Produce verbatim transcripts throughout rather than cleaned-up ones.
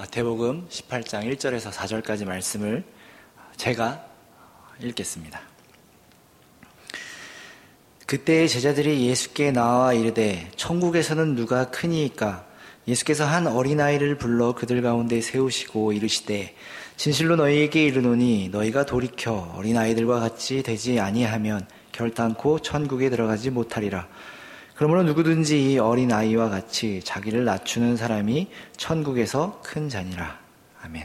마태복음 십팔 장 일 절에서 사 절까지 말씀을 제가 읽겠습니다. 그때 제자들이 예수께 나와 이르되 천국에서는 누가 크니이까? 예수께서 한 어린아이를 불러 그들 가운데 세우시고 이르시되 진실로 너희에게 이르노니 너희가 돌이켜 어린아이들과 같이 되지 아니하면 결단코 천국에 들어가지 못하리라. 그러므로 누구든지 이 어린아이와 같이 자기를 낮추는 사람이 천국에서 큰 자니라. 아멘.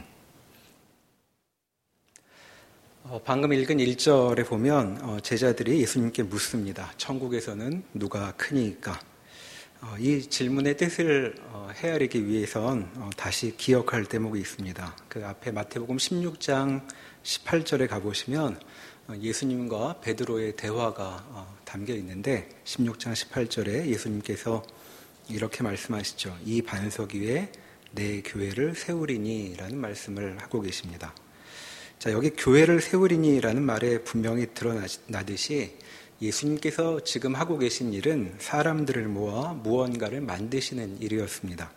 어, 방금 읽은 일 절에 보면 어, 제자들이 예수님께 묻습니다. 천국에서는 누가 크니까? 어, 이 질문의 뜻을 어, 헤아리기 위해선 어, 다시 기억할 대목이 있습니다. 그 앞에 마태복음 십육 장 십팔 절에 가보시면 어, 예수님과 베드로의 대화가 어, 담겨 있는데 십육 장 십팔 절에 예수님께서 이렇게 말씀하시죠. 이 반석 위에 내 교회를 세우리니 라는 말씀을 하고 계십니다. 자, 여기 교회를 세우리니 라는 말에 분명히 드러나듯이 예수님께서 지금 하고 계신 일은 사람들을 모아 무언가를 만드시는 일이었습니다.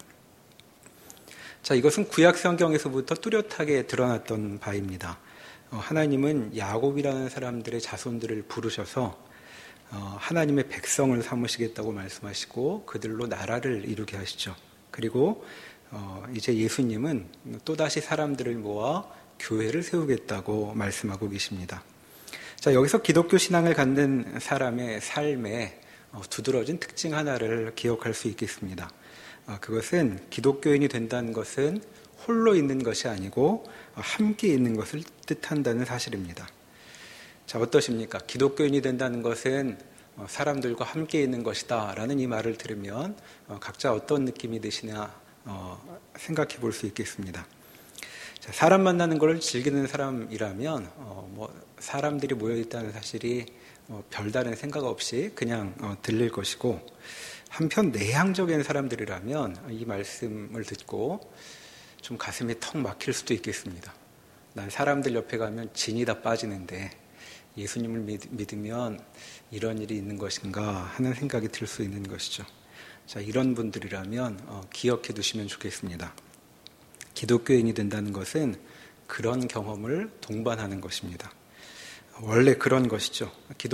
자, 이것은 구약 성경에서부터 뚜렷하게 드러났던 바입니다. 어, 하나님은 야곱이라는 사람들의 자손들을 부르셔서 어, 하나님의 백성을 삼으시겠다고 말씀하시고 그들로 나라를 이루게 하시죠. 그리고 어, 이제 예수님은 또다시 사람들을 모아 교회를 세우겠다고 말씀하고 계십니다. 자, 여기서 기독교 신앙을 갖는 사람의 삶에 두드러진 특징 하나를 기억할 수 있겠습니다. 그것은 기독교인이 된다는 것은 홀로 있는 것이 아니고 함께 있는 것을 뜻한다는 사실입니다. 자, 어떠십니까? 기독교인이 된다는 것은 사람들과 함께 있는 것이다 라는 이 말을 들으면 각자 어떤 느낌이 드시나 생각해 볼 수 있겠습니다. 자, 사람 만나는 걸 즐기는 사람이라면 어, 뭐 사람들이 모여있다는 사실이 어, 별다른 생각 없이 그냥 어, 들릴 것이고, 한편 내향적인 사람들이라면 이 말씀을 듣고 좀 가슴이 턱 막힐 수도 있겠습니다. 난 사람들 옆에 가면 진이 다 빠지는데 예수님을 믿, 믿으면 이런 일이 있는 것인가 하는 생각이 들 수 있는 것이죠. 자, 이런 분들이라면 어, 기억해 두시면 좋겠습니다. 기독교인이 된다는 것은 그런 경험을 동반하는 것입니다. 원래 그런 것이죠.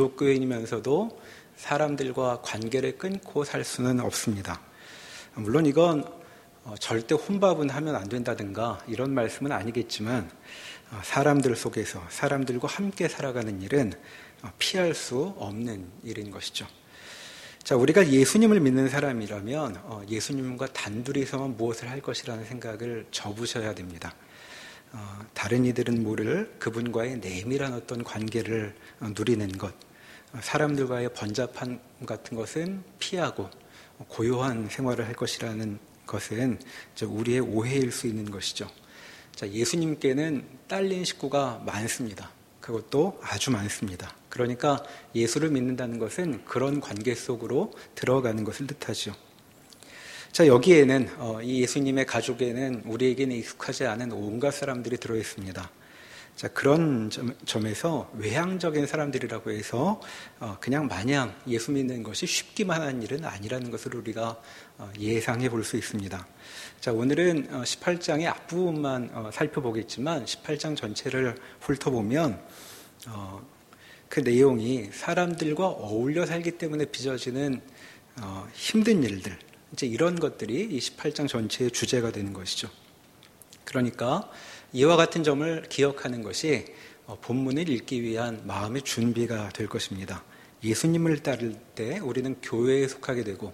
기독교인이면서도 사람들과 관계를 끊고 살 수는 없습니다. 물론 이건 절대 혼밥은 하면 안 된다든가 이런 말씀은 아니겠지만 사람들 속에서 사람들과 함께 살아가는 일은 피할 수 없는 일인 것이죠. 자, 우리가 예수님을 믿는 사람이라면 예수님과 단둘이서만 무엇을 할 것이라는 생각을 접으셔야 됩니다. 어, 다른 이들은 모를 그분과의 내밀한 어떤 관계를 누리는 것, 사람들과의 번잡함 같은 것은 피하고 고요한 생활을 할 것이라는 것은 우리의 오해일 수 있는 것이죠. 자, 예수님께는 딸린 식구가 많습니다. 그것도 아주 많습니다. 그러니까 예수를 믿는다는 것은 그런 관계 속으로 들어가는 것을 뜻하죠. 자, 여기에는 어, 이 예수님의 가족에는 우리에게는 익숙하지 않은 온갖 사람들이 들어있습니다. 자, 그런 점, 점에서 외향적인 사람들이라고 해서 어, 그냥 마냥 예수 믿는 것이 쉽기만 한 일은 아니라는 것을 우리가 어, 예상해 볼 수 있습니다. 자, 오늘은 어, 십팔 장의 앞부분만 어, 살펴보겠지만 십팔 장 전체를 훑어보면 어, 그 내용이 사람들과 어울려 살기 때문에 빚어지는 어, 힘든 일들, 이제 이런 것들이 이 십팔 장 전체의 주제가 되는 것이죠. 그러니까 이와 같은 점을 기억하는 것이 본문을 읽기 위한 마음의 준비가 될 것입니다. 예수님을 따를 때 우리는 교회에 속하게 되고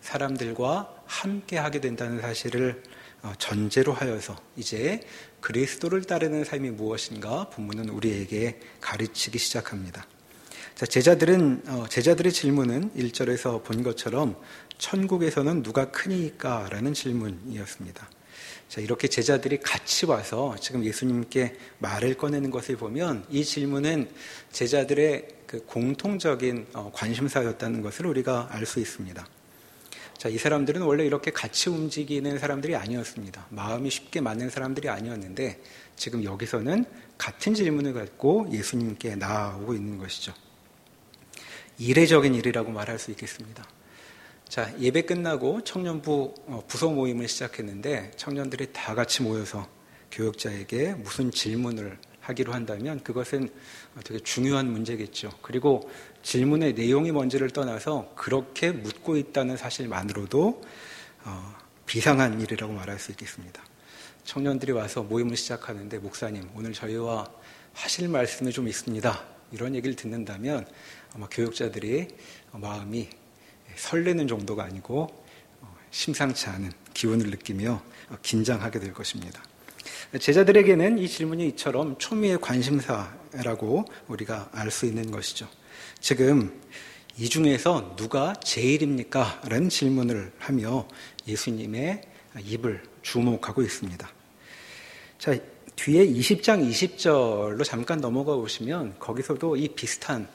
사람들과 함께 하게 된다는 사실을 전제로 하여서 이제 그리스도를 따르는 삶이 무엇인가 본문은 우리에게 가르치기 시작합니다. 자, 제자들은, 어, 제자들의 질문은 일 절에서 본 것처럼 천국에서는 누가 크니까? 라는 질문이었습니다. 자, 이렇게 제자들이 같이 와서 지금 예수님께 말을 꺼내는 것을 보면 이 질문은 제자들의 그 공통적인 어, 관심사였다는 것을 우리가 알 수 있습니다. 자, 이 사람들은 원래 이렇게 같이 움직이는 사람들이 아니었습니다. 마음이 쉽게 맞는 사람들이 아니었는데 지금 여기서는 같은 질문을 갖고 예수님께 나아오고 있는 것이죠. 이례적인 일이라고 말할 수 있겠습니다. 자, 예배 끝나고 청년부 부서 모임을 시작했는데 청년들이 다 같이 모여서 교역자에게 무슨 질문을 하기로 한다면 그것은 되게 중요한 문제겠죠. 그리고 질문의 내용이 뭔지를 떠나서 그렇게 묻고 있다는 사실만으로도 어, 비상한 일이라고 말할 수 있겠습니다. 청년들이 와서 모임을 시작하는데 목사님, 오늘 저희와 하실 말씀이 좀 있습니다. 이런 얘기를 듣는다면 아마 교역자들이 마음이 설레는 정도가 아니고 심상치 않은 기운을 느끼며 긴장하게 될 것입니다. 제자들에게는 이 질문이 이처럼 초미의 관심사라고 우리가 알 수 있는 것이죠. 지금 이 중에서 누가 제일입니까? 라는 질문을 하며 예수님의 입을 주목하고 있습니다. 자, 뒤에 이십 장 이십 절로 잠깐 넘어가 보시면 거기서도 이 비슷한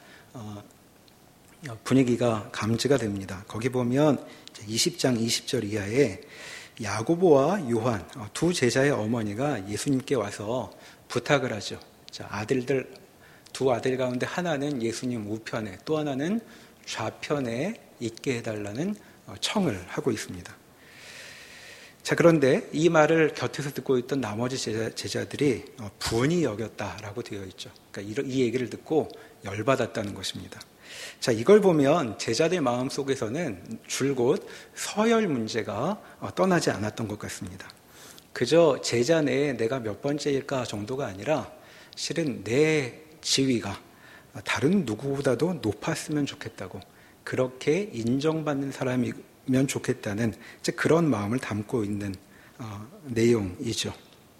분위기가 감지가 됩니다. 거기 보면 이십 장 이십 절 이하에 야고보와 요한 두 제자의 어머니가 예수님께 와서 부탁을 하죠. 자, 아들들 두 아들 가운데 하나는 예수님 우편에 또 하나는 좌편에 있게 해달라는 청을 하고 있습니다. 자, 그런데 이 말을 곁에서 듣고 있던 나머지 제자, 제자들이 분이 여겼다라고 되어 있죠. 그러니까 이 얘기를 듣고 열받았다는 것입니다. 자, 이걸 보면 제자들 마음 속에서는 줄곧 서열 문제가 떠나지 않았던 것 같습니다. 그저 제자 내에 내가 몇 번째일까 정도가 아니라 실은 내 지위가 다른 누구보다도 높았으면 좋겠다고, 그렇게 인정받는 사람이면 좋겠다는 그런 마음을 담고 있는 어, 내용이죠.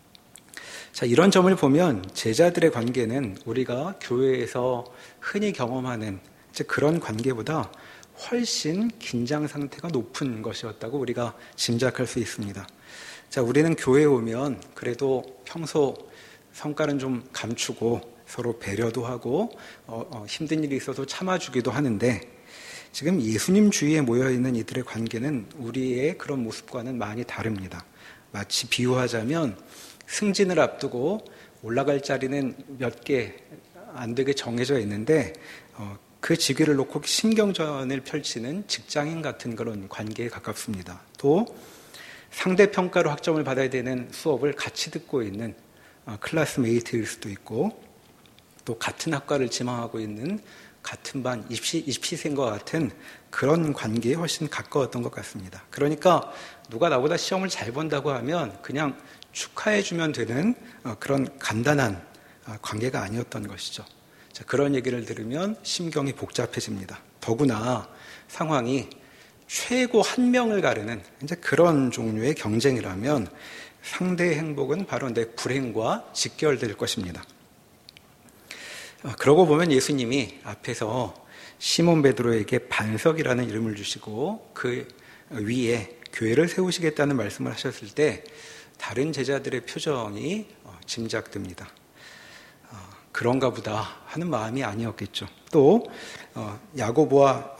자, 이런 점을 보면 제자들의 관계는 우리가 교회에서 흔히 경험하는 그런 관계보다 훨씬 긴장 상태가 높은 것이었다고 우리가 짐작할 수 있습니다. 자, 우리는 교회에 오면 그래도 평소 성깔은 좀 감추고 서로 배려도 하고 어, 어, 힘든 일이 있어도 참아주기도 하는데 지금 예수님 주위에 모여있는 이들의 관계는 우리의 그런 모습과는 많이 다릅니다. 마치 비유하자면 승진을 앞두고 올라갈 자리는 몇 개 안 되게 정해져 있는데 어, 그 직위를 놓고 신경전을 펼치는 직장인 같은 그런 관계에 가깝습니다. 또 상대평가로 학점을 받아야 되는 수업을 같이 듣고 있는 어, 클래스메이트일 수도 있고 또 같은 학과를 지망하고 있는 같은 반 입시, 입시생과 같은 그런 관계에 훨씬 가까웠던 것 같습니다. 그러니까 누가 나보다 시험을 잘 본다고 하면 그냥 축하해주면 되는 그런 간단한 관계가 아니었던 것이죠. 자, 그런 얘기를 들으면 심경이 복잡해집니다. 더구나 상황이 최고 한 명을 가르는 이제 그런 종류의 경쟁이라면 상대의 행복은 바로 내 불행과 직결될 것입니다. 그러고 보면 예수님이 앞에서 시몬 베드로에게 반석이라는 이름을 주시고 그 위에 교회를 세우시겠다는 말씀을 하셨을 때 다른 제자들의 표정이 짐작됩니다. 그런가 보다 하는 마음이 아니었겠죠. 또 야고보와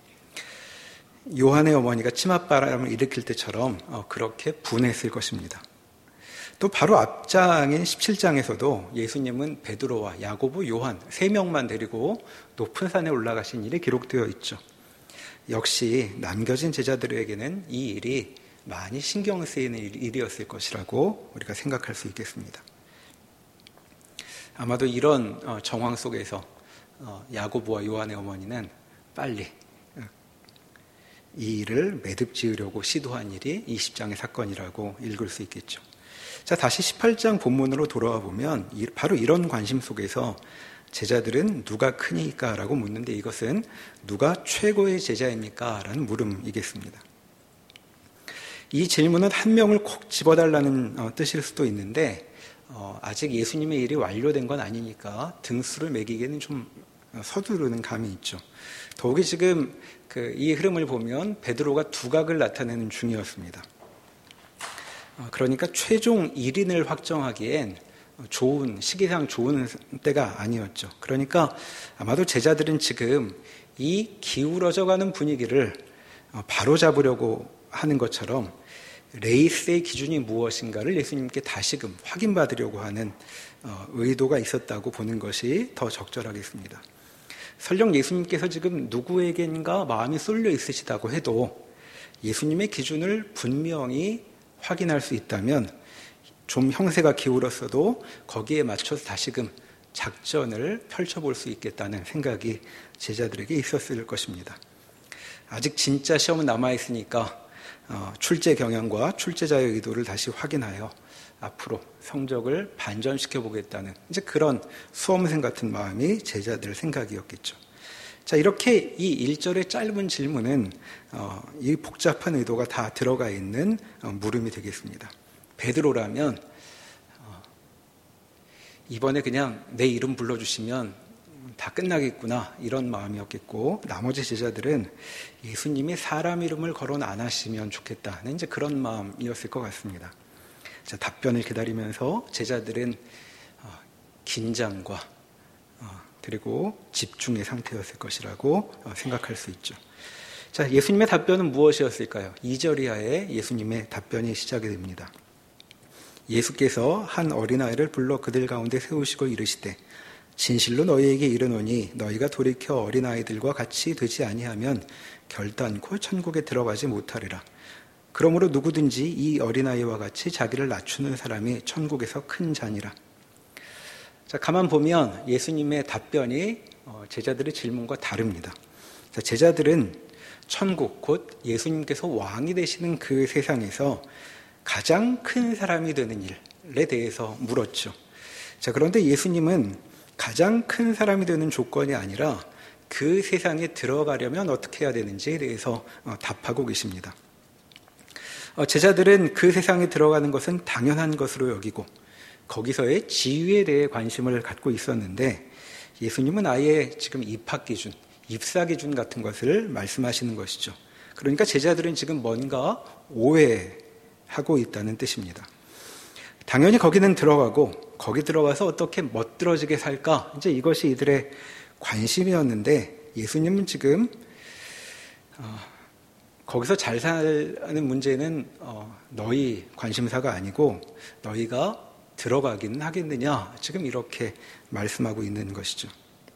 요한의 어머니가 치맛바람을 일으킬 때처럼 그렇게 분했을 것입니다. 또 바로 앞장인 십칠 장에서도 예수님은 베드로와 야고보, 요한 세 명만 데리고 높은 산에 올라가신 일이 기록되어 있죠. 역시 남겨진 제자들에게는 이 일이 많이 신경 쓰이는 일이었을 것이라고 우리가 생각할 수 있겠습니다. 아마도 이런 정황 속에서 야고보와 요한의 어머니는 빨리 이 일을 매듭 지으려고 시도한 일이 이십 장의 사건이라고 읽을 수 있겠죠. 자, 다시 십팔 장 본문으로 돌아와 보면 바로 이런 관심 속에서 제자들은 누가 크니까? 라고 묻는데 이것은 누가 최고의 제자입니까? 라는 물음이겠습니다. 이 질문은 한 명을 콕 집어달라는 뜻일 수도 있는데 어, 아직 예수님의 일이 완료된 건 아니니까 등수를 매기기에는 좀 서두르는 감이 있죠. 더욱이 지금 그 이 흐름을 보면 베드로가 두각을 나타내는 중이었습니다. 어, 그러니까 최종 일 인을 확정하기엔 좋은, 시기상 좋은 때가 아니었죠. 그러니까 아마도 제자들은 지금 이 기울어져가는 분위기를 바로잡으려고 하는 것처럼 레이스의 기준이 무엇인가를 예수님께 다시금 확인받으려고 하는 의도가 있었다고 보는 것이 더 적절하겠습니다. 설령 예수님께서 지금 누구에겐가 마음이 쏠려 있으시다고 해도 예수님의 기준을 분명히 확인할 수 있다면 좀 형세가 기울었어도 거기에 맞춰서 다시금 작전을 펼쳐볼 수 있겠다는 생각이 제자들에게 있었을 것입니다. 아직 진짜 시험은 남아있으니까 출제 경향과 출제자의 의도를 다시 확인하여 앞으로 성적을 반전시켜 보겠다는 이제 그런 수험생 같은 마음이 제자들 생각이었겠죠. 자, 이렇게 이 일 절의 짧은 질문은 어, 이 복잡한 의도가 다 들어가 있는 어, 물음이 되겠습니다. 베드로라면 어, 이번에 그냥 내 이름 불러주시면 다 끝나겠구나 이런 마음이었겠고, 나머지 제자들은 예수님이 사람 이름을 거론 안 하시면 좋겠다는 이제 그런 마음이었을 것 같습니다. 자, 답변을 기다리면서 제자들은 어, 긴장과 어, 그리고 집중의 상태였을 것이라고 어, 생각할 수 있죠. 자, 예수님의 답변은 무엇이었을까요? 이 절 이하에 예수님의 답변이 시작이 됩니다. 예수께서 한 어린아이를 불러 그들 가운데 세우시고 이르시되 진실로 너희에게 이르노니 너희가 돌이켜 어린아이들과 같이 되지 아니하면 결단코 천국에 들어가지 못하리라. 그러므로 누구든지 이 어린아이와 같이 자기를 낮추는 사람이 천국에서 큰 자니라. 자, 가만 보면 예수님의 답변이 제자들의 질문과 다릅니다. 자, 제자들은 천국, 곧 예수님께서 왕이 되시는 그 세상에서 가장 큰 사람이 되는 일에 대해서 물었죠. 자, 그런데 예수님은 가장 큰 사람이 되는 조건이 아니라 그 세상에 들어가려면 어떻게 해야 되는지에 대해서 답하고 계십니다. 제자들은 그 세상에 들어가는 것은 당연한 것으로 여기고 거기서의 지위에 대해 관심을 갖고 있었는데, 예수님은 아예 지금 입학 기준, 입사 기준 같은 것을 말씀하시는 것이죠. 그러니까 제자들은 지금 뭔가 오해하고 있다는 뜻입니다. 당연히 거기는 들어가고 거기 들어가서 어떻게 멋들어지게 살까? 이제 이것이 이들의 관심이었는데, 예수님은 지금 어, 거기서 잘 사는 문제는 어, 너희 관심사가 아니고 너희가 들어가기는 하겠느냐? 지금 이렇게 말씀하고 있는 것이죠.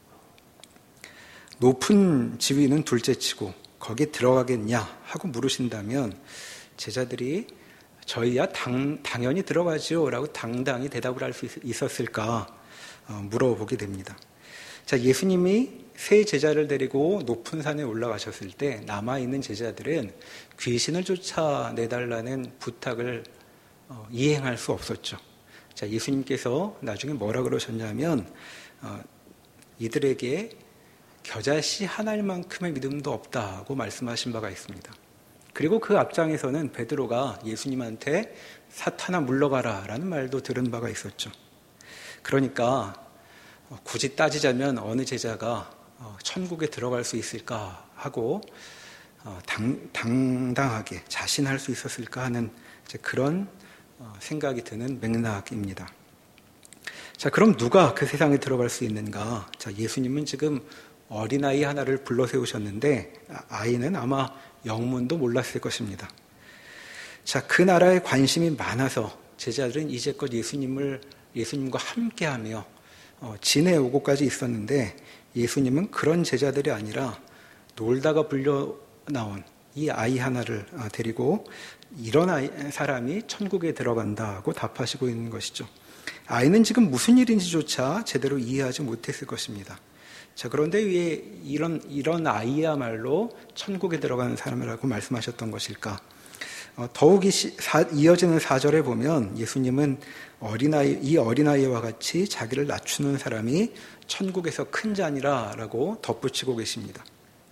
높은 지위는 둘째치고 거기 들어가겠냐? 하고 물으신다면 제자들이 저희야 당, 당연히 들어가지요 라고 당당히 대답을 할 수 있었을까 어, 물어보게 됩니다. 자, 예수님이 세 제자를 데리고 높은 산에 올라가셨을 때 남아있는 제자들은 귀신을 쫓아내달라는 부탁을 어, 이행할 수 없었죠. 자, 예수님께서 나중에 뭐라 그러셨냐면 어, 이들에게 겨자씨 한 알만큼의 믿음도 없다고 말씀하신 바가 있습니다. 그리고 그 앞장에서는 베드로가 예수님한테 사탄아 물러가라 라는 말도 들은 바가 있었죠. 그러니까 굳이 따지자면 어느 제자가 천국에 들어갈 수 있을까 하고 당, 당당하게 자신할 수 있었을까 하는 이제 그런 생각이 드는 맥락입니다. 자, 그럼 누가 그 세상에 들어갈 수 있는가? 자, 예수님은 지금 어린아이 하나를 불러 세우셨는데 아이는 아마 영문도 몰랐을 것입니다. 자, 그 나라에 관심이 많아서 제자들은 이제껏 예수님을 예수님과 함께하며 어, 지내오고까지 있었는데, 예수님은 그런 제자들이 아니라 놀다가 불려 나온 이 아이 하나를 어, 데리고 이런 아이, 사람이 천국에 들어간다고 답하시고 있는 것이죠. 아이는 지금 무슨 일인지조차 제대로 이해하지 못했을 것입니다. 자, 그런데 왜 이런, 이런 아이야말로 천국에 들어가는 사람이라고 말씀하셨던 것일까? 어, 더욱이 시, 사, 이어지는 사 절에 보면 예수님은 어린아이, 이 어린아이와 같이 자기를 낮추는 사람이 천국에서 큰 자니라 라고 덧붙이고 계십니다.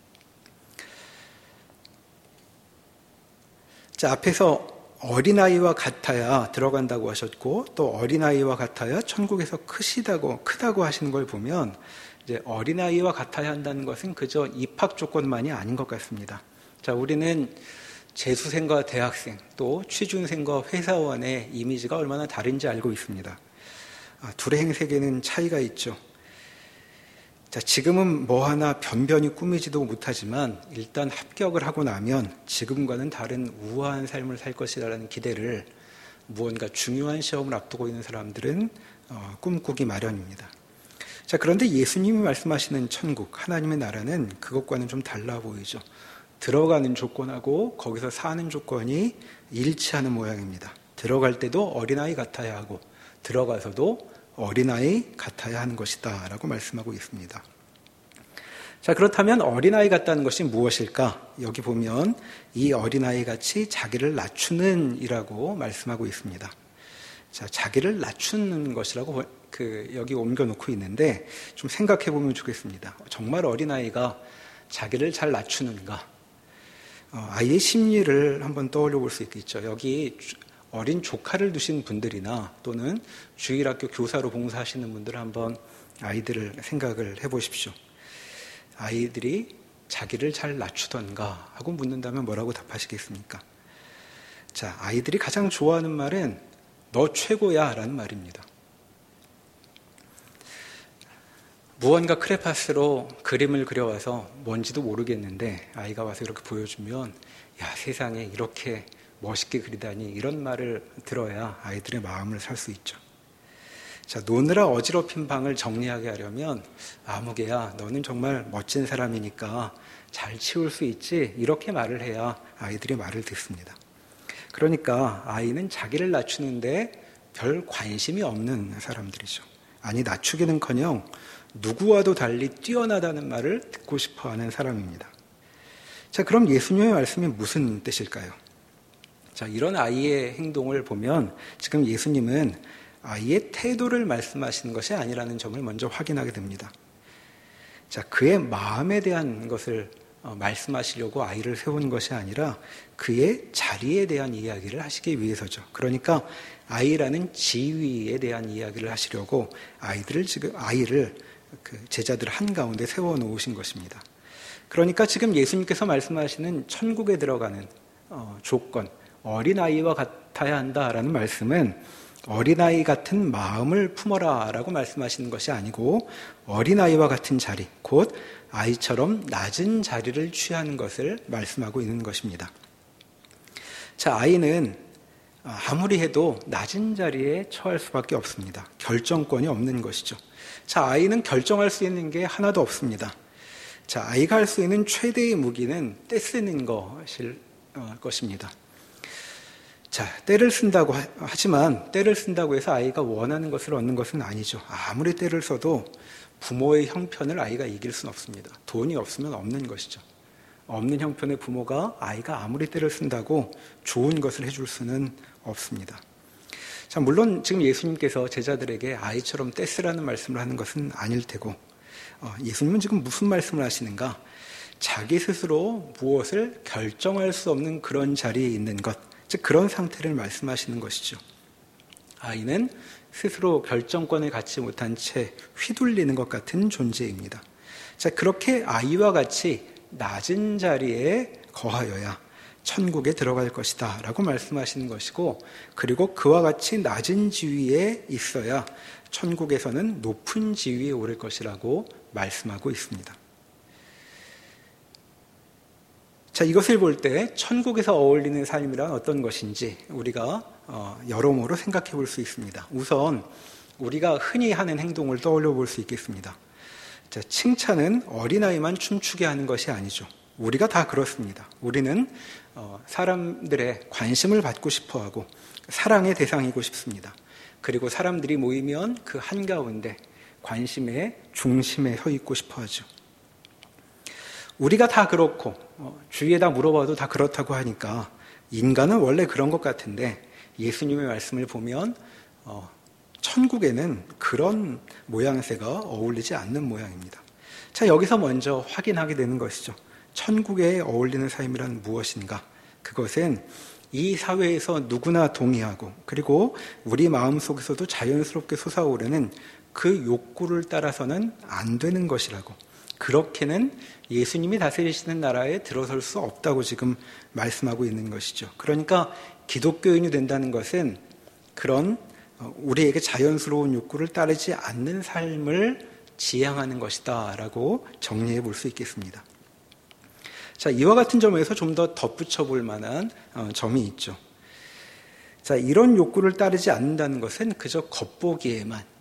자, 앞에서 어린아이와 같아야 들어간다고 하셨고, 또 어린아이와 같아야 천국에서 크시다고, 크다고 하시는 걸 보면 이제 어린아이와 같아야 한다는 것은 그저 입학 조건만이 아닌 것 같습니다. 자, 우리는 재수생과 대학생, 또 취준생과 회사원의 이미지가 얼마나 다른지 알고 있습니다. 아, 둘의 행색에는 차이가 있죠. 자, 지금은 뭐 하나 변변히 꾸미지도 못하지만 일단 합격을 하고 나면 지금과는 다른 우아한 삶을 살 것이라는 기대를 무언가 중요한 시험을 앞두고 있는 사람들은 어, 꿈꾸기 마련입니다. 자, 그런데 예수님이 말씀하시는 천국, 하나님의 나라는 그것과는 좀 달라 보이죠. 들어가는 조건하고 거기서 사는 조건이 일치하는 모양입니다. 들어갈 때도 어린아이 같아야 하고 들어가서도 어린아이 같아야 하는 것이다 라고 말씀하고 있습니다. 자, 그렇다면 어린아이 같다는 것이 무엇일까? 여기 보면 이 어린아이 같이 자기를 낮추는 이라고 말씀하고 있습니다. 자, 자기를 낮추는 것이라고 그 여기 옮겨놓고 있는데 좀 생각해 보면 좋겠습니다. 정말 어린아이가 자기를 잘 낮추는가? 어, 아이의 심리를 한번 떠올려 볼 수 있겠죠. 여기 어린 조카를 두신 분들이나 또는 주일학교 교사로 봉사하시는 분들 한번 아이들을 생각을 해보십시오. 아이들이 자기를 잘 낮추던가 하고 묻는다면 뭐라고 답하시겠습니까? 자, 아이들이 가장 좋아하는 말은 너 최고야 라는 말입니다. 무언가 크레파스로 그림을 그려와서 뭔지도 모르겠는데 아이가 와서 이렇게 보여주면 야, 세상에 이렇게 멋있게 그리다니 이런 말을 들어야 아이들의 마음을 살 수 있죠. 자, 노느라 어지럽힌 방을 정리하게 하려면 아무개야 너는 정말 멋진 사람이니까 잘 치울 수 있지 이렇게 말을 해야 아이들이 말을 듣습니다. 그러니까 아이는 자기를 낮추는데 별 관심이 없는 사람들이죠. 아니, 낮추기는커녕 누구와도 달리 뛰어나다는 말을 듣고 싶어하는 사람입니다. 자, 그럼 예수님의 말씀이 무슨 뜻일까요? 자, 이런 아이의 행동을 보면 지금 예수님은 아이의 태도를 말씀하시는 것이 아니라는 점을 먼저 확인하게 됩니다. 자, 그의 마음에 대한 것을 말씀하시려고 아이를 세운 것이 아니라 그의 자리에 대한 이야기를 하시기 위해서죠. 그러니까 아이라는 지위에 대한 이야기를 하시려고 아이들을 지금 아이를 그 제자들 한가운데 세워 놓으신 것입니다. 그러니까 지금 예수님께서 말씀하시는 천국에 들어가는 어, 조건, 어린아이와 같아야 한다라는 말씀은 어린아이 같은 마음을 품어라 라고 말씀하시는 것이 아니고 어린아이와 같은 자리, 곧 아이처럼 낮은 자리를 취하는 것을 말씀하고 있는 것입니다. 자, 아이는 아무리 해도 낮은 자리에 처할 수밖에 없습니다. 결정권이 없는 것이죠. 자, 아이는 결정할 수 있는 게 하나도 없습니다. 자, 아이가 할 수 있는 최대의 무기는 떼쓰는 것일 어, 것입니다. 자, 때를 쓴다고 하지만 때를 쓴다고 해서 아이가 원하는 것을 얻는 것은 아니죠. 아무리 때를 써도 부모의 형편을 아이가 이길 수는 없습니다. 돈이 없으면 없는 것이죠. 없는 형편의 부모가 아이가 아무리 때를 쓴다고 좋은 것을 해줄 수는 없습니다. 자, 물론 지금 예수님께서 제자들에게 아이처럼 떼쓰라는 말씀을 하는 것은 아닐 테고 어, 예수님은 지금 무슨 말씀을 하시는가? 자기 스스로 무엇을 결정할 수 없는 그런 자리에 있는 것, 즉 그런 상태를 말씀하시는 것이죠. 아이는 스스로 결정권을 갖지 못한 채 휘둘리는 것 같은 존재입니다. 자, 그렇게 아이와 같이 낮은 자리에 거하여야 천국에 들어갈 것이다 라고 말씀하시는 것이고, 그리고 그와 같이 낮은 지위에 있어야 천국에서는 높은 지위에 오를 것이라고 말씀하고 있습니다. 자, 이것을 볼 때 천국에서 어울리는 삶이란 어떤 것인지 우리가 여러모로 생각해 볼 수 있습니다. 우선 우리가 흔히 하는 행동을 떠올려 볼 수 있겠습니다. 자, 칭찬은 어린아이만 춤추게 하는 것이 아니죠. 우리가 다 그렇습니다. 우리는 사람들의 관심을 받고 싶어하고 사랑의 대상이고 싶습니다. 그리고 사람들이 모이면 그 한가운데 관심의 중심에 서 있고 싶어하죠. 우리가 다 그렇고 주위에다 물어봐도 다 그렇다고 하니까 인간은 원래 그런 것 같은데 예수님의 말씀을 보면 어, 천국에는 그런 모양새가 어울리지 않는 모양입니다. 자, 여기서 먼저 확인하게 되는 것이죠. 천국에 어울리는 삶이란 무엇인가? 그것은 이 사회에서 누구나 동의하고 그리고 우리 마음속에서도 자연스럽게 솟아오르는 그 욕구를 따라서는 안 되는 것이라고, 그렇게는 예수님이 다스리시는 나라에 들어설 수 없다고 지금 말씀하고 있는 것이죠. 그러니까 기독교인이 된다는 것은 그런 우리에게 자연스러운 욕구를 따르지 않는 삶을 지향하는 것이다 라고 정리해 볼 수 있겠습니다. 자, 이와 같은 점에서 좀 더 덧붙여 볼 만한 점이 있죠. 자, 이런 욕구를 따르지 않는다는 것은 그저 겉보기에만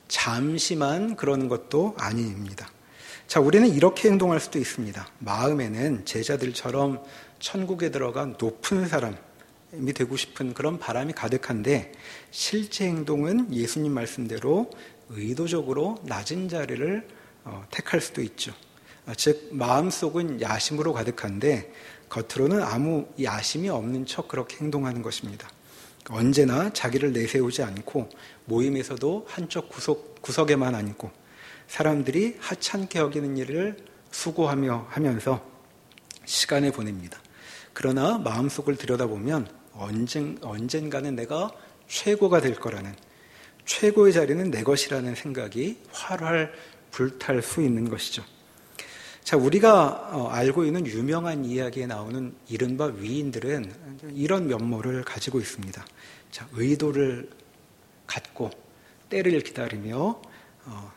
잠시만 그러는 것도 아닙니다. 자, 우리는 이렇게 행동할 수도 있습니다. 마음에는 제자들처럼 천국에 들어간 높은 사람이 되고 싶은 그런 바람이 가득한데 실제 행동은 예수님 말씀대로 의도적으로 낮은 자리를 어, 택할 수도 있죠. 즉 마음속은 야심으로 가득한데 겉으로는 아무 야심이 없는 척 그렇게 행동하는 것입니다. 언제나 자기를 내세우지 않고 모임에서도 한쪽 구석, 구석에만 앉고 사람들이 하찮게 여기는 일을 수고하며 하면서 시간을 보냅니다. 그러나 마음속을 들여다보면 언젠, 언젠가는 내가 최고가 될 거라는, 최고의 자리는 내 것이라는 생각이 활활 불탈 수 있는 것이죠. 자, 우리가 알고 있는 유명한 이야기에 나오는 이른바 위인들은 이런 면모를 가지고 있습니다. 자, 의도를 갖고 때를 기다리며 어,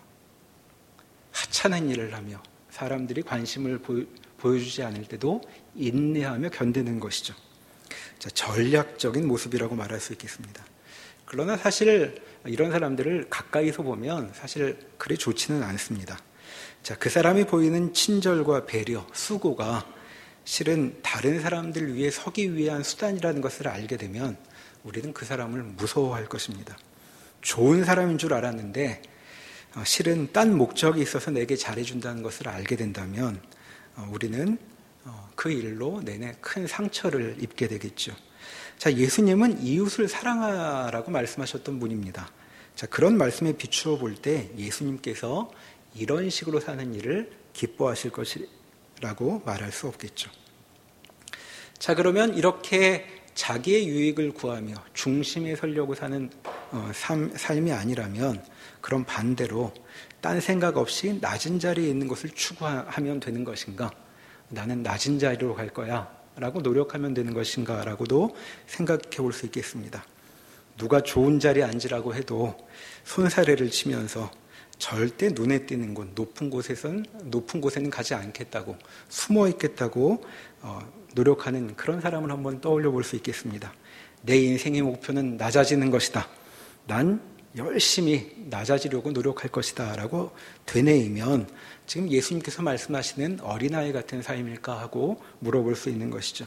하찮은 일을 하며 사람들이 관심을 보여, 보여주지 않을 때도 인내하며 견디는 것이죠. 자, 전략적인 모습이라고 말할 수 있겠습니다. 그러나 사실 이런 사람들을 가까이서 보면 사실 그리 좋지는 않습니다. 자, 그 사람이 보이는 친절과 배려, 수고가 실은 다른 사람들 위해 서기 위한 수단이라는 것을 알게 되면 우리는 그 사람을 무서워할 것입니다. 좋은 사람인 줄 알았는데 실은 딴 목적이 있어서 내게 잘해준다는 것을 알게 된다면 우리는 그 일로 내내 큰 상처를 입게 되겠죠. 자, 예수님은 이웃을 사랑하라고 말씀하셨던 분입니다. 자, 그런 말씀에 비추어 볼 때 예수님께서 이런 식으로 사는 일을 기뻐하실 것이라고 말할 수 없겠죠. 자, 그러면 이렇게 자기의 유익을 구하며 중심에 서려고 사는 어, 삶, 삶이 아니라면 그럼 반대로 딴 생각 없이 낮은 자리에 있는 것을 추구하면 되는 것인가? 나는 낮은 자리로 갈 거야 라고 노력하면 되는 것인가? 라고도 생각해 볼 수 있겠습니다. 누가 좋은 자리에 앉으라고 해도 손사래를 치면서 절대 눈에 띄는 곳, 높은 곳에선, 높은 곳에는 가지 않겠다고, 숨어 있겠다고 어, 노력하는 그런 사람을 한번 떠올려 볼 수 있겠습니다. 내 인생의 목표는 낮아지는 것이다. 난 열심히 낮아지려고 노력할 것이다. 라고 되뇌이면 지금 예수님께서 말씀하시는 어린아이 같은 삶일까 하고 물어볼 수 있는 것이죠.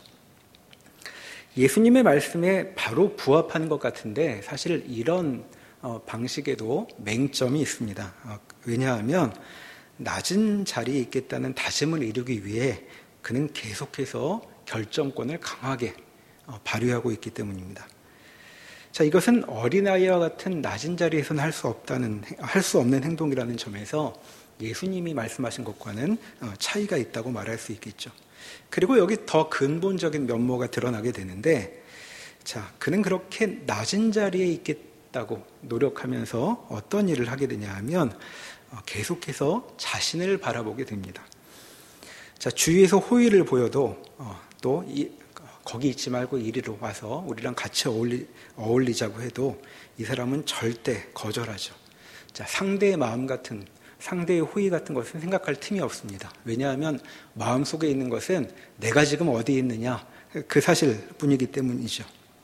예수님의 말씀에 바로 부합하는 것 같은데 사실 이런 어, 방식에도 맹점이 있습니다. 어, 왜냐하면 낮은 자리에 있겠다는 다짐을 이루기 위해 그는 계속해서 결정권을 강하게 어, 발휘하고 있기 때문입니다. 자, 이것은 어린아이와 같은 낮은 자리에서는 할 수 없다는, 할 수 없는 행동이라는 점에서 예수님이 말씀하신 것과는 어, 차이가 있다고 말할 수 있겠죠. 그리고 여기 더 근본적인 면모가 드러나게 되는데, 자, 그는 그렇게 낮은 자리에 있겠다고 노력하면서 어떤 일을 하게 되냐 하면 어, 계속해서 자신을 바라보게 됩니다. 자, 주위에서 호의를 보여도 어, 또 이, 거기 있지 말고 이리로 와서 우리랑 같이 어울리, 어울리자고 해도 이 사람은 절대 거절하죠. 자, 상대의 마음 같은, 상대의 호의 같은 것은 생각할 틈이 없습니다. 왜냐하면 마음속에 있는 것은 내가 지금 어디에 있느냐, 그 사실뿐이기 때문이죠.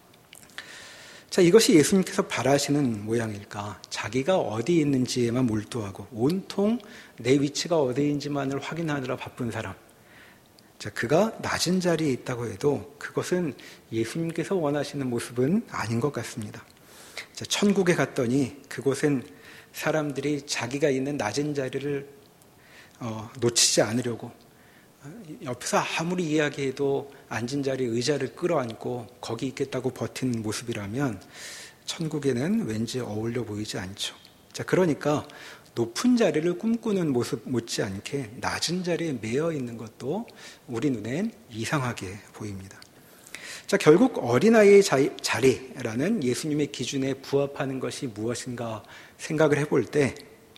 자, 이것이 예수님께서 바라시는 모양일까? 자기가 어디 있는지에만 몰두하고 온통 내 위치가 어디인지만을 확인하느라 바쁜 사람. 자, 그가 낮은 자리에 있다고 해도 그것은 예수님께서 원하시는 모습은 아닌 것 같습니다. 자, 천국에 갔더니 그곳은 사람들이 자기가 있는 낮은 자리를 어, 놓치지 않으려고 옆에서 아무리 이야기해도 앉은 자리에 의자를 끌어안고 거기 있겠다고 버티는 모습이라면 천국에는 왠지 어울려 보이지 않죠. 자, 그러니까 높은 자리를 꿈꾸는 모습 못지않게 낮은 자리에 매여 있는 것도 우리 눈엔 이상하게 보입니다. 자, 결국 어린아이의 자리라는 예수님의 기준에 부합하는 것이 무엇인가 생각을 해볼 때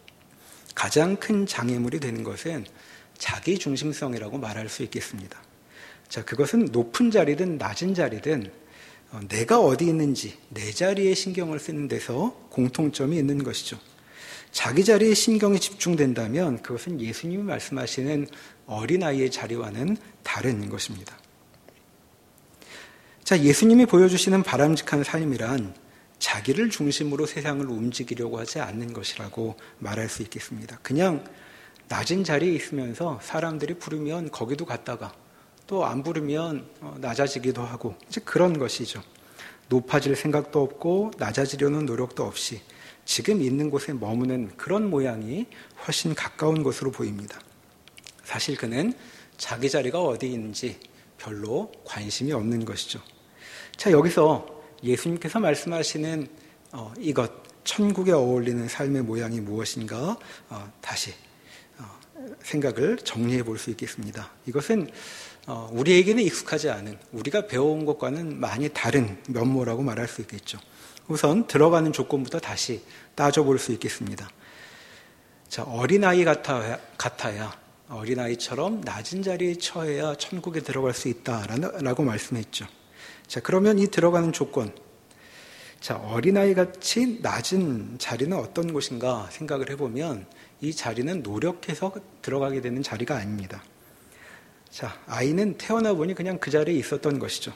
가장 큰 장애물이 되는 것은 자기 중심성이라고 말할 수 있겠습니다. 자, 그것은 높은 자리든 낮은 자리든 내가 어디 있는지 내 자리에 신경을 쓰는 데서 공통점이 있는 것이죠. 자기 자리에 신경이 집중된다면 그것은 예수님이 말씀하시는 어린아이의 자리와는 다른 것입니다. 자, 예수님이 보여주시는 바람직한 삶이란 자기를 중심으로 세상을 움직이려고 하지 않는 것이라고 말할 수 있겠습니다. 그냥 낮은 자리에 있으면서 사람들이 부르면 거기도 갔다가 또 안 부르면 낮아지기도 하고 이제 그런 것이죠. 높아질 생각도 없고 낮아지려는 노력도 없이 지금 있는 곳에 머무는 그런 모양이 훨씬 가까운 것으로 보입니다. 사실 그는 자기 자리가 어디 있는지 별로 관심이 없는 것이죠. 자, 여기서 예수님께서 말씀하시는 어, 이것, 천국에 어울리는 삶의 모양이 무엇인가 어, 다시 어, 생각을 정리해 볼 수 있겠습니다. 이것은 어, 우리에게는 익숙하지 않은, 우리가 배워온 것과는 많이 다른 면모라고 말할 수 있겠죠. 우선 들어가는 조건부터 다시 따져볼 수 있겠습니다. 자, 어린아이 같아야, 같아야 어린아이처럼 낮은 자리에 처해야 천국에 들어갈 수 있다라고 말씀했죠. 자, 그러면 이 들어가는 조건, 자, 어린아이 같이 낮은 자리는 어떤 곳인가 생각을 해보면 이 자리는 노력해서 들어가게 되는 자리가 아닙니다. 자, 아이는 태어나 보니 그냥 그 자리에 있었던 것이죠.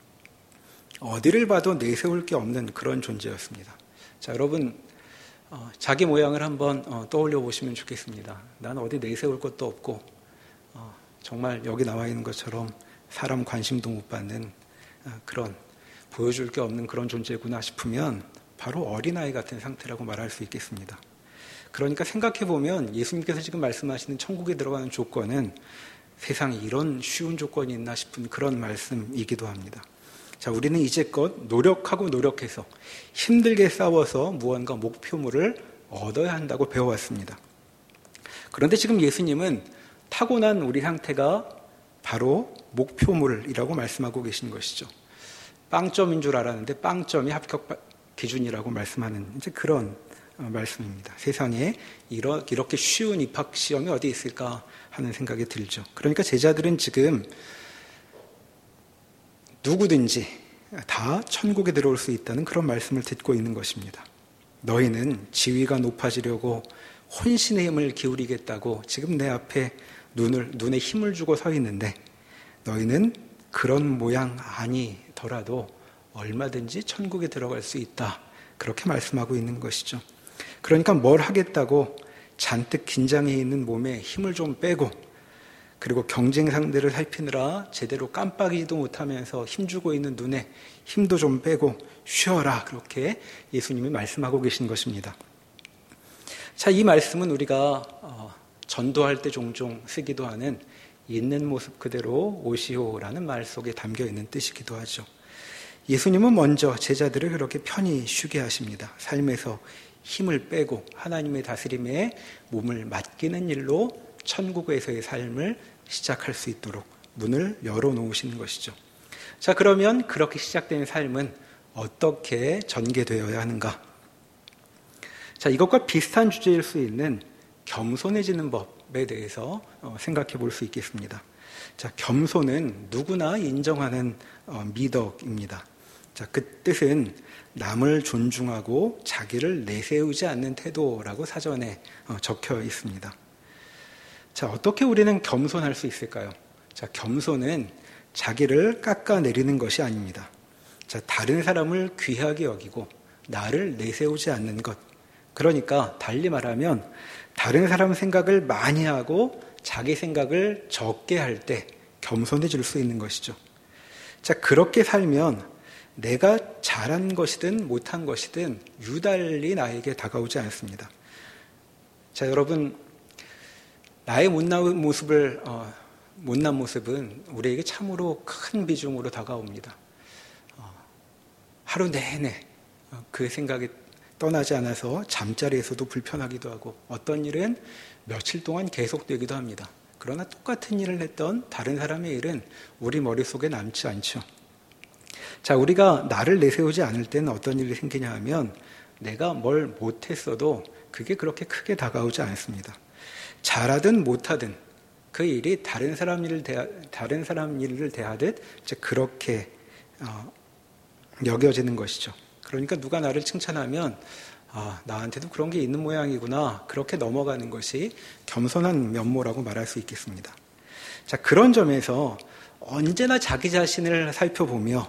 어디를 봐도 내세울 게 없는 그런 존재였습니다. 자, 여러분 어, 자기 모양을 한번 어, 떠올려 보시면 좋겠습니다. 난 어디 내세울 것도 없고 어, 정말 여기 나와 있는 것처럼 사람 관심도 못 받는 어, 그런 보여줄 게 없는 그런 존재구나 싶으면 바로 어린아이 같은 상태라고 말할 수 있겠습니다. 그러니까 생각해 보면 예수님께서 지금 말씀하시는 천국에 들어가는 조건은 세상에 이런 쉬운 조건이 있나 싶은 그런 말씀이기도 합니다. 자, 우리는 이제껏 노력하고 노력해서 힘들게 싸워서 무언가 목표물을 얻어야 한다고 배워왔습니다. 그런데 지금 예수님은 타고난 우리 상태가 바로 목표물이라고 말씀하고 계신 것이죠. 빵점인 줄 알았는데 빵점이 합격 기준이라고 말씀하는 이제 그런 말씀입니다. 세상에 이렇게 쉬운 입학 시험이 어디 있을까 하는 생각이 들죠. 그러니까 제자들은 지금 누구든지 다 천국에 들어올 수 있다는 그런 말씀을 듣고 있는 것입니다. 너희는 지위가 높아지려고 혼신의 힘을 기울이겠다고 지금 내 앞에 눈을, 눈에 힘을 주고 서 있는데 너희는 그런 모양 아니더라도 얼마든지 천국에 들어갈 수 있다. 그렇게 말씀하고 있는 것이죠. 그러니까 뭘 하겠다고 잔뜩 긴장해 있는 몸에 힘을 좀 빼고 그리고 경쟁 상대를 살피느라 제대로 깜빡이지도 못하면서 힘주고 있는 눈에 힘도 좀 빼고 쉬어라. 그렇게 예수님이 말씀하고 계신 것입니다. 자, 이 말씀은 우리가 어, 전도할 때 종종 쓰기도 하는 있는 모습 그대로 오시오라는 말 속에 담겨 있는 뜻이기도 하죠. 예수님은 먼저 제자들을 그렇게 편히 쉬게 하십니다. 삶에서 힘을 빼고 하나님의 다스림에 몸을 맡기는 일로 천국에서의 삶을 시작할 수 있도록 문을 열어놓으시는 것이죠. 자, 그러면 그렇게 시작된 삶은 어떻게 전개되어야 하는가? 자, 이것과 비슷한 주제일 수 있는 겸손해지는 법에 대해서 생각해 볼 수 있겠습니다. 자, 겸손은 누구나 인정하는 미덕입니다. 자, 그 뜻은 남을 존중하고 자기를 내세우지 않는 태도라고 사전에 적혀 있습니다. 자, 어떻게 우리는 겸손할 수 있을까요? 자, 겸손은 자기를 깎아내리는 것이 아닙니다. 자, 다른 사람을 귀하게 여기고 나를 내세우지 않는 것. 그러니까 달리 말하면 다른 사람 생각을 많이 하고 자기 생각을 적게 할 때 겸손해질 수 있는 것이죠. 자, 그렇게 살면 내가 잘한 것이든 못한 것이든 유달리 나에게 다가오지 않습니다. 자, 여러분, 나의 못난 모습을 어, 못난 모습은 우리에게 참으로 큰 비중으로 다가옵니다. 어, 하루 내내 그 생각이 떠나지 않아서 잠자리에서도 불편하기도 하고 어떤 일은 며칠 동안 계속되기도 합니다. 그러나 똑같은 일을 했던 다른 사람의 일은 우리 머릿속에 남지 않죠. 자, 우리가 나를 내세우지 않을 때는 어떤 일이 생기냐 하면 내가 뭘 못했어도 그게 그렇게 크게 다가오지 않습니다. 잘하든 못하든 그 일이 다른 사람 일을 대하, 다른 사람 일을 대하듯 이제 그렇게 어, 여겨지는 것이죠. 그러니까 누가 나를 칭찬하면 아, 나한테도 그런 게 있는 모양이구나. 그렇게 넘어가는 것이 겸손한 면모라고 말할 수 있겠습니다. 자, 그런 점에서 언제나 자기 자신을 살펴보며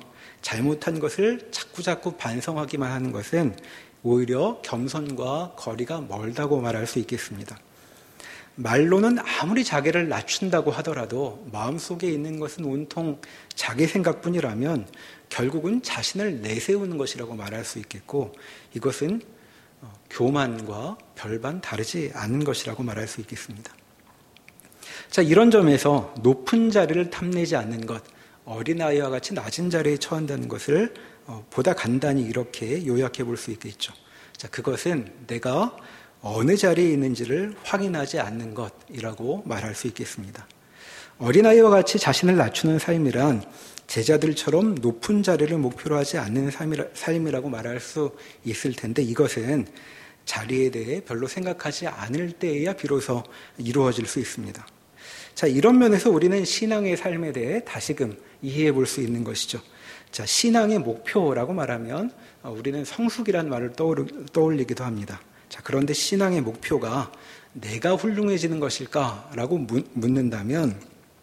잘못한 것을 자꾸자꾸 반성하기만 하는 것은 오히려 겸손과 거리가 멀다고 말할 수 있겠습니다. 말로는 아무리 자기를 낮춘다고 하더라도 마음속에 있는 것은 온통 자기 생각뿐이라면 결국은 자신을 내세우는 것이라고 말할 수 있겠고, 이것은 교만과 별반 다르지 않은 것이라고 말할 수 있겠습니다. 자, 이런 점에서 높은 자리를 탐내지 않는 것, 어린아이와 같이 낮은 자리에 처한다는 것을 보다 간단히 이렇게 요약해 볼 수 있겠죠. 자, 그것은 내가 어느 자리에 있는지를 확인하지 않는 것이라고 말할 수 있겠습니다. 어린아이와 같이 자신을 낮추는 삶이란 제자들처럼 높은 자리를 목표로 하지 않는 삶이라고 말할 수 있을 텐데, 이것은 자리에 대해 별로 생각하지 않을 때에야 비로소 이루어질 수 있습니다. 자, 이런 면에서 우리는 신앙의 삶에 대해 다시금 이해해 볼 수 있는 것이죠. 자, 신앙의 목표라고 말하면 우리는 성숙이라는 말을 떠올리기도 합니다. 자, 그런데 신앙의 목표가 내가 훌륭해지는 것일까라고 묻는다면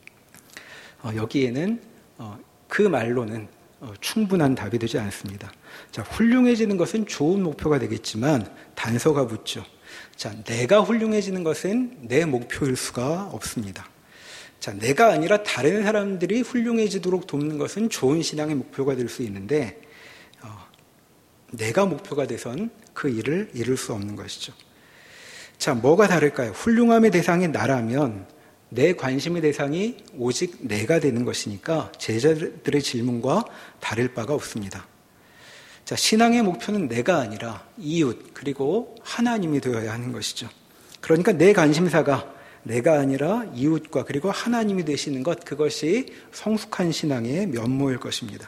여기에는 그 말로는 충분한 답이 되지 않습니다. 자, 훌륭해지는 것은 좋은 목표가 되겠지만 단서가 붙죠. 자, 내가 훌륭해지는 것은 내 목표일 수가 없습니다. 자, 내가 아니라 다른 사람들이 훌륭해지도록 돕는 것은 좋은 신앙의 목표가 될 수 있는데, 어, 내가 목표가 돼선 그 일을 이룰 수 없는 것이죠. 자, 뭐가 다를까요? 훌륭함의 대상이 나라면 내 관심의 대상이 오직 내가 되는 것이니까 제자들의 질문과 다를 바가 없습니다. 자, 신앙의 목표는 내가 아니라 이웃 그리고 하나님이 되어야 하는 것이죠. 그러니까 내 관심사가 내가 아니라 이웃과 그리고 하나님이 되시는 것, 그것이 성숙한 신앙의 면모일 것입니다.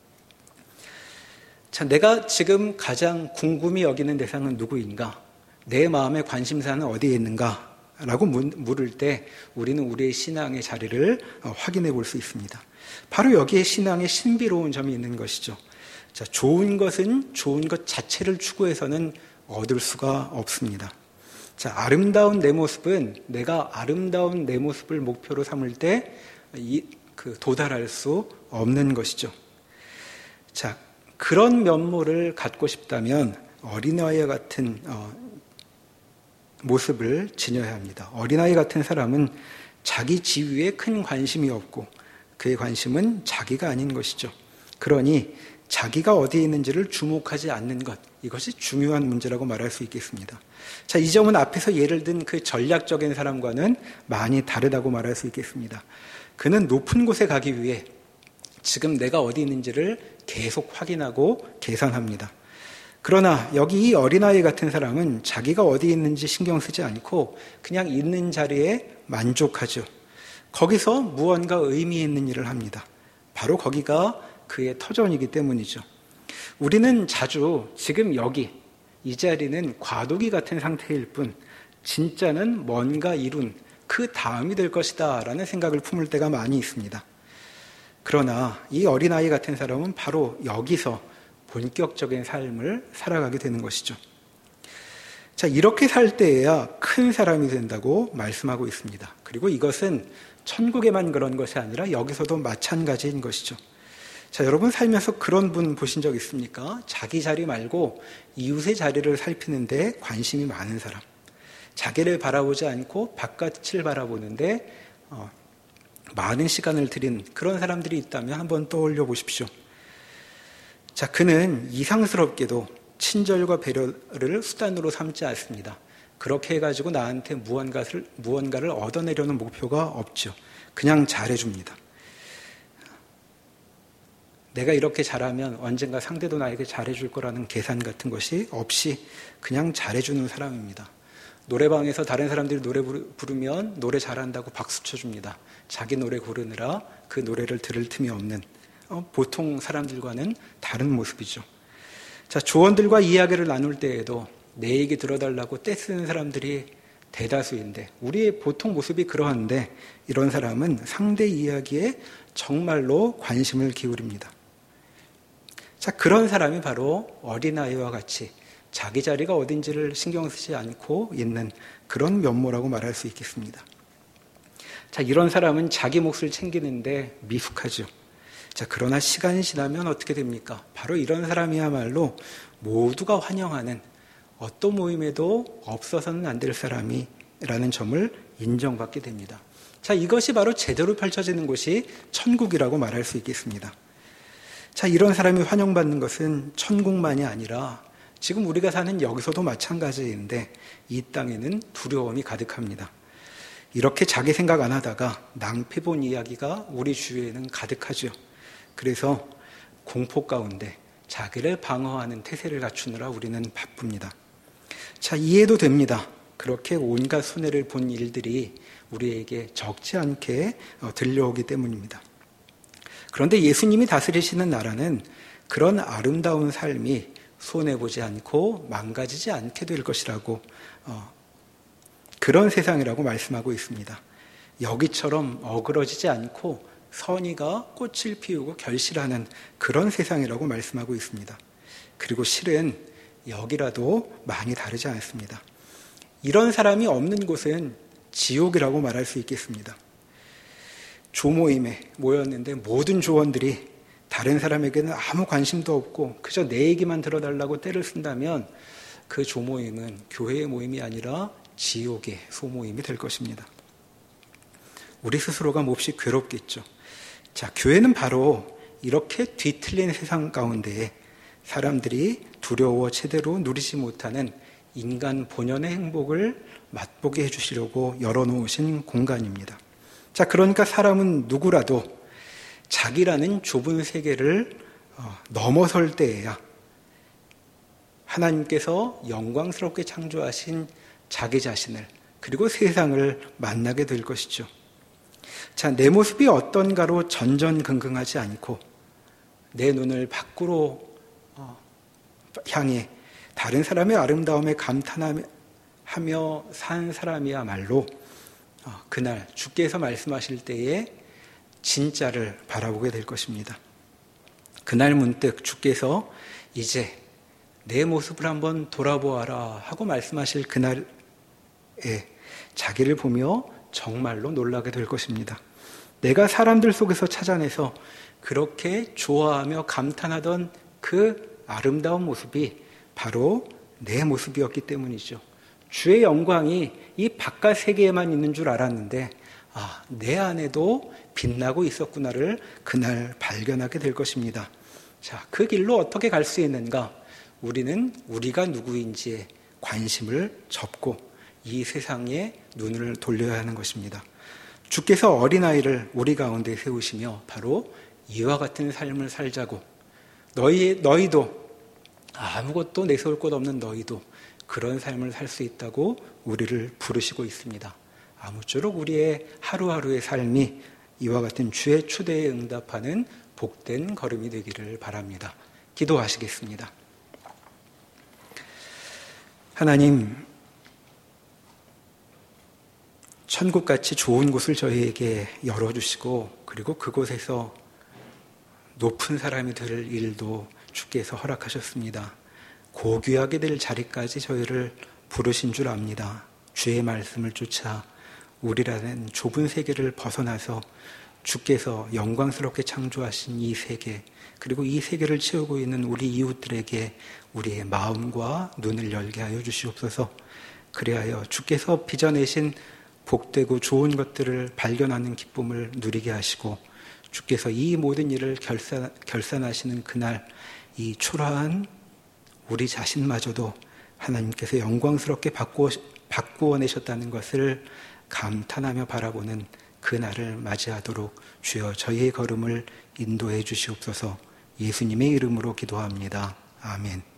자, 내가 지금 가장 궁금히 여기는 대상은 누구인가? 내 마음의 관심사는 어디에 있는가? 라고 물을 때 우리는 우리의 신앙의 자리를 확인해 볼 수 있습니다. 바로 여기에 신앙의 신비로운 점이 있는 것이죠. 자, 좋은 것은 좋은 것 자체를 추구해서는 얻을 수가 없습니다. 자, 아름다운 내 모습은 내가 아름다운 내 모습을 목표로 삼을 때 이, 그 도달할 수 없는 것이죠. 자, 그런 면모를 갖고 싶다면 어린아이와 같은 어, 모습을 지녀야 합니다. 어린아이 같은 사람은 자기 지위에 큰 관심이 없고 그의 관심은 자기가 아닌 것이죠. 그러니 자기가 어디에 있는지를 주목하지 않는 것, 이것이 중요한 문제라고 말할 수 있겠습니다. 자, 이 점은 앞에서 예를 든 그 전략적인 사람과는 많이 다르다고 말할 수 있겠습니다. 그는 높은 곳에 가기 위해 지금 내가 어디 있는지를 계속 확인하고 계산합니다. 그러나 여기 이 어린아이 같은 사람은 자기가 어디 있는지 신경 쓰지 않고 그냥 있는 자리에 만족하죠. 거기서 무언가 의미 있는 일을 합니다. 바로 거기가 그의 터전이기 때문이죠. 우리는 자주 지금 여기 이 자리는 과도기 같은 상태일 뿐 진짜는 뭔가 이룬 그 다음이 될 것이다 라는 생각을 품을 때가 많이 있습니다. 그러나 이 어린아이 같은 사람은 바로 여기서 본격적인 삶을 살아가게 되는 것이죠. 자, 이렇게 살 때에야 큰 사람이 된다고 말씀하고 있습니다. 그리고 이것은 천국에만 그런 것이 아니라 여기서도 마찬가지인 것이죠. 자, 여러분 살면서 그런 분 보신 적 있습니까? 자기 자리 말고 이웃의 자리를 살피는데 관심이 많은 사람. 자기를 바라보지 않고 바깥을 바라보는데 어, 많은 시간을 들인 그런 사람들이 있다면 한번 떠올려 보십시오. 자, 그는 이상스럽게도 친절과 배려를 수단으로 삼지 않습니다. 그렇게 해가지고 나한테 무언가를, 무언가를 얻어내려는 목표가 없죠. 그냥 잘해줍니다. 내가 이렇게 잘하면 언젠가 상대도 나에게 잘해줄 거라는 계산 같은 것이 없이 그냥 잘해주는 사람입니다. 노래방에서 다른 사람들이 노래 부르면 노래 잘한다고 박수 쳐줍니다. 자기 노래 고르느라 그 노래를 들을 틈이 없는 어, 보통 사람들과는 다른 모습이죠. 자, 조언들과 이야기를 나눌 때에도 내 얘기 들어달라고 떼쓰는 사람들이 대다수인데 우리의 보통 모습이 그러한데 이런 사람은 상대 이야기에 정말로 관심을 기울입니다. 자, 그런 사람이 바로 어린아이와 같이 자기 자리가 어딘지를 신경 쓰지 않고 있는 그런 면모라고 말할 수 있겠습니다. 자, 이런 사람은 자기 몫을 챙기는데 미숙하죠. 자, 그러나 시간이 지나면 어떻게 됩니까? 바로 이런 사람이야말로 모두가 환영하는 어떤 모임에도 없어서는 안 될 사람이라는 점을 인정받게 됩니다. 자, 이것이 바로 제대로 펼쳐지는 곳이 천국이라고 말할 수 있겠습니다. 자, 이런 사람이 환영받는 것은 천국만이 아니라 지금 우리가 사는 여기서도 마찬가지인데 이 땅에는 두려움이 가득합니다. 이렇게 자기 생각 안 하다가 낭패 본 이야기가 우리 주위에는 가득하죠. 그래서 공포 가운데 자기를 방어하는 태세를 갖추느라 우리는 바쁩니다. 자, 이해도 됩니다. 그렇게 온갖 손해를 본 일들이 우리에게 적지 않게 들려오기 때문입니다. 그런데 예수님이 다스리시는 나라는 그런 아름다운 삶이 손해보지 않고 망가지지 않게 될 것이라고 어, 그런 세상이라고 말씀하고 있습니다. 여기처럼 어그러지지 않고 선의가 꽃을 피우고 결실하는 그런 세상이라고 말씀하고 있습니다. 그리고 실은 여기라도 많이 다르지 않습니다. 이런 사람이 없는 곳은 지옥이라고 말할 수 있겠습니다. 조모임에 모였는데 모든 조원들이 다른 사람에게는 아무 관심도 없고 그저 내 얘기만 들어달라고 때를 쓴다면 그 조모임은 교회의 모임이 아니라 지옥의 소모임이 될 것입니다. 우리 스스로가 몹시 괴롭겠죠. 자, 교회는 바로 이렇게 뒤틀린 세상 가운데에 사람들이 두려워 제대로 누리지 못하는 인간 본연의 행복을 맛보게 해주시려고 열어놓으신 공간입니다. 자, 그러니까 사람은 누구라도 자기라는 좁은 세계를 넘어설 때에야 하나님께서 영광스럽게 창조하신 자기 자신을 그리고 세상을 만나게 될 것이죠. 자, 내 모습이 어떤가로 전전긍긍하지 않고 내 눈을 밖으로 향해 다른 사람의 아름다움에 감탄하며 산 사람이야말로 그날 주께서 말씀하실 때에 진짜를 바라보게 될 것입니다. 그날 문득 주께서 이제 내 모습을 한번 돌아보아라 하고 말씀하실 그날에 자기를 보며 정말로 놀라게 될 것입니다. 내가 사람들 속에서 찾아내서 그렇게 좋아하며 감탄하던 그 아름다운 모습이 바로 내 모습이었기 때문이죠. 주의 영광이 이 바깥 세계에만 있는 줄 알았는데 아, 내 안에도 빛나고 있었구나를 그날 발견하게 될 것입니다. 자, 그 길로 어떻게 갈 수 있는가? 우리는 우리가 누구인지에 관심을 접고 이 세상에 눈을 돌려야 하는 것입니다. 주께서 어린아이를 우리 가운데 세우시며 바로 이와 같은 삶을 살자고 너희, 너희도 아무것도 내세울 것 없는 너희도 그런 삶을 살 수 있다고 우리를 부르시고 있습니다. 아무쪼록 우리의 하루하루의 삶이 이와 같은 주의 초대에 응답하는 복된 걸음이 되기를 바랍니다. 기도하시겠습니다. 하나님, 천국같이 좋은 곳을 저희에게 열어주시고 그리고 그곳에서 높은 사람이 될 일도 주께서 허락하셨습니다. 고귀하게 될 자리까지 저희를 부르신 줄 압니다. 주의 말씀을 쫓아 우리라는 좁은 세계를 벗어나서 주께서 영광스럽게 창조하신 이 세계 그리고 이 세계를 채우고 있는 우리 이웃들에게 우리의 마음과 눈을 열게 하여 주시옵소서. 그리하여 주께서 빚어내신 복되고 좋은 것들을 발견하는 기쁨을 누리게 하시고 주께서 이 모든 일을 결산, 결산하시는 그날 이 초라한 우리 자신마저도 하나님께서 영광스럽게 바꾸어, 바꾸어 내셨다는 것을 감탄하며 바라보는 그날을 맞이하도록 주여 저희의 걸음을 인도해 주시옵소서. 예수님의 이름으로 기도합니다. 아멘.